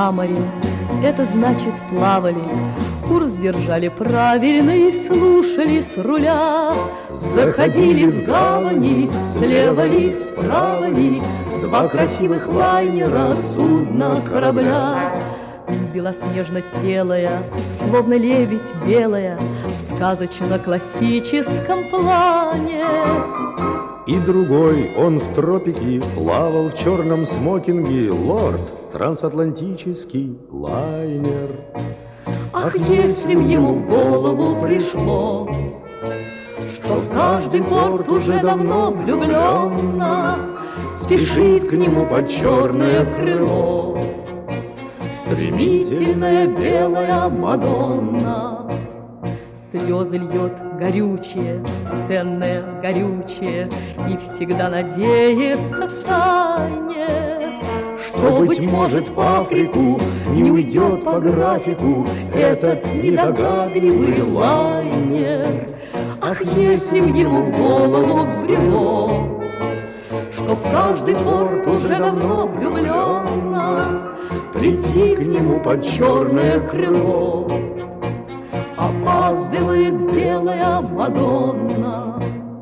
на море, это значит плавали. Курс держали правильный, слушали с руля. Заходили в гавани, слева ли, справа ли, два красивых лайнера, судна, корабля. Белоснежно-телая, словно лебедь белая, в сказочно-классическом плане. И другой, он в тропике плавал в черном смокинге, лорд, трансатлантический лайнер. Ах, если б ему в голову пришло, что в каждый порт уже давно влюбленно спешит к нему под черное крыло стремительная белая Мадонна. Слезы льет горючее, ценное горючее, и всегда надеется втайне, что, быть может, в Африку не уйдет по графику этот недогадливый лайнер. Ах, если б ему в голову взбрело, что в каждый порт уже давно влюбленно прийти к нему под черное крыло, опаздывает белая Мадонна.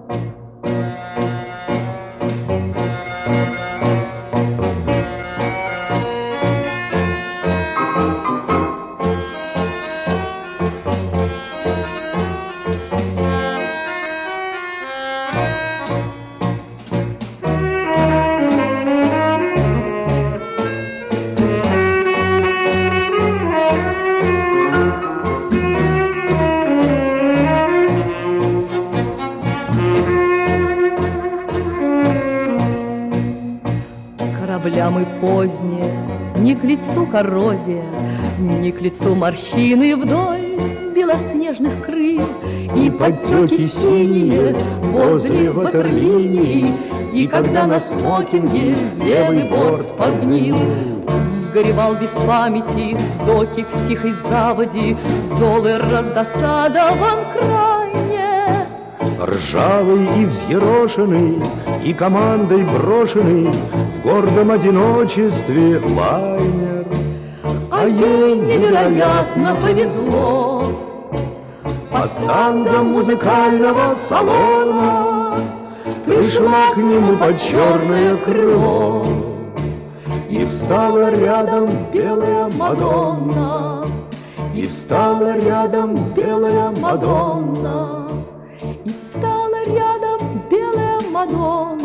Кораблям и поздние, не к лицу коррозия, не к лицу морщины вдоль белоснежных крыл, и подтеки синие возле ватерлинии, и когда на смокинге левый борт подгнил. Горевал без памяти в доке в тихой заводе, зол и раздосадован крайне. Ржавый и взъерошенный, и командой брошенный в гордом одиночестве лайнер. А ей невероятно повезло. Под тангом музыкального салона пришла к нему под черное крыло, и встала рядом белая Мадонна, и встала рядом белая Мадонна, и встала рядом белая Мадонна.